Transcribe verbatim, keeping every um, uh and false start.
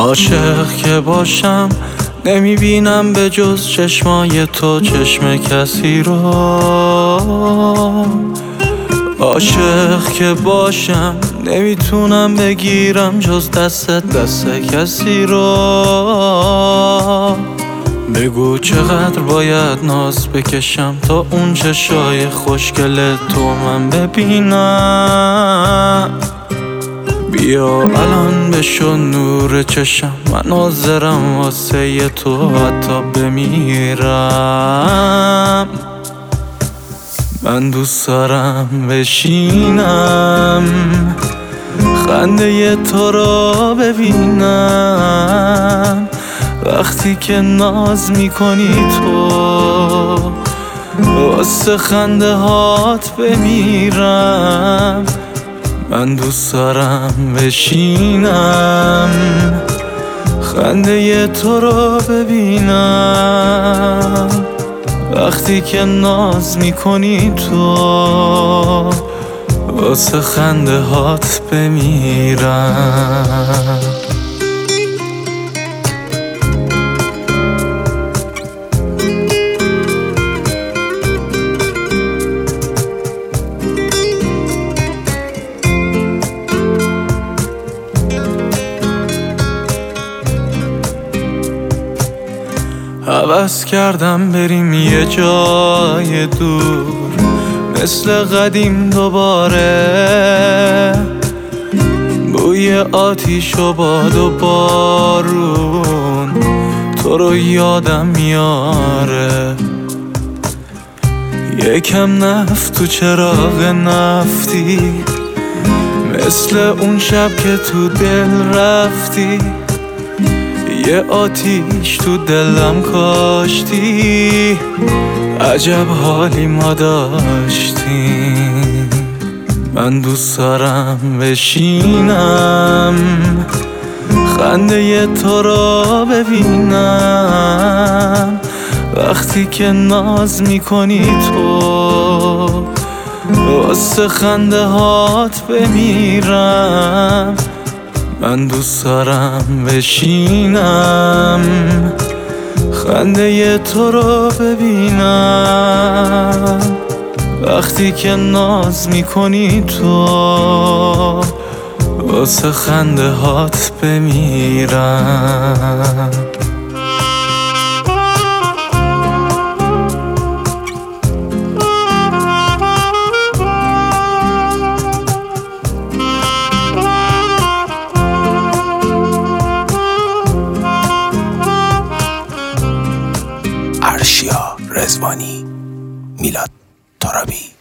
عاشق که باشم نمیبینم به جز چشمای تو چشم کسی رو. عاشق که باشم نمیتونم بگیرم جز دست دست کسی رو. بگو چقدر باید ناز بکشم تا اون چشای خوشگل تو من ببینم. بیا الان بشو نور چشم، من حاضرم واسه تو حتی بمیرم. من دوست دارم بشینم خنده تو را ببینم. وقتی که ناز میکنی تو واسه خنده هات بمیرم. من دوست دارم بشینم خنده تو رو ببینم. وقتی که ناز میکنی تو واسه خنده هات بمیرم. هوس کردم بریم یه جای دور مثل قدیم دوباره. بوی آتیش و باد و بارون تو رو یادم میاره. یکم نفت تو چراغ نفتی مثل اون شب که تو دل رفتی. یه آتیش تو دلم کاشتی، عجب حالی ما داشتیم. من دوست دارم بشینم خنده تو را ببینم. وقتی که ناز میکنی تو واسه خنده هات بمیرم. من دوست دارم بشینم خنده تو رو ببینم. وقتی که ناز میکنی تو واسه خنده هات بمیرم. ارشیا رضوانی، میلاد ترابی.